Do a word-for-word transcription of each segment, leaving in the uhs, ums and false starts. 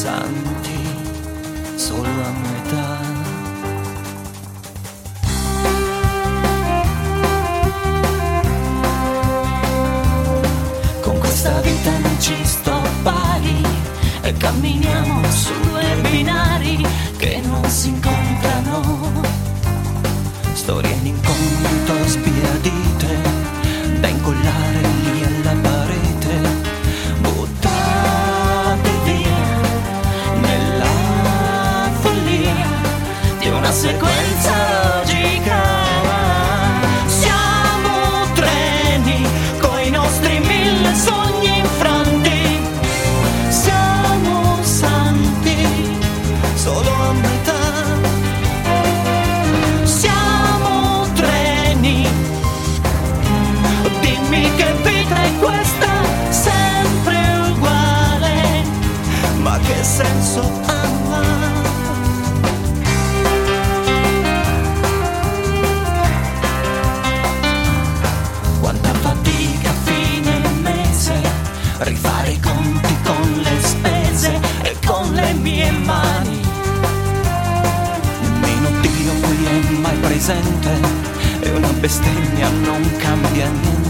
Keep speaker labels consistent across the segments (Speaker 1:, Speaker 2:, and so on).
Speaker 1: santi solo a metà. Con questa vita non ci sto pari e camminiamo su due binari che non si incontrano. Storie in incontro sbiadite da incollare lì alla parete, buttate via nella follia di una sequenza logica. Siamo treni coi nostri mille sogni infranti, siamo santi solo a metà. Che vita è questa, sempre uguale, ma che senso ha? Quanta fatica a fine mese, rifare i conti con le spese e con le mie mani. Nemmeno Dio qui è mai presente, e una bestemmia non cambia niente.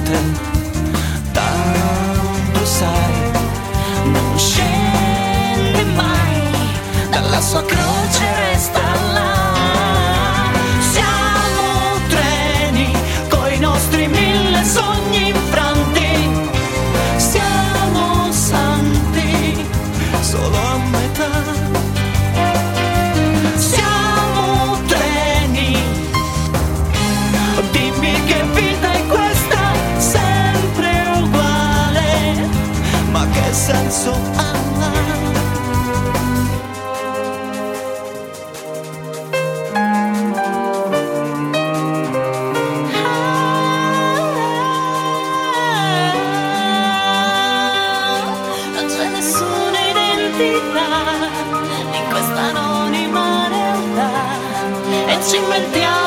Speaker 1: Tanto sai, non scende mai, dalla sua croce resta là. Siamo treni coi nostri mille sogni infranti, siamo santi solo a metà. Che vita è questa, sempre uguale, ma che senso ha? Non c'è nessuna identità in questa anonima realtà e ci inventiamo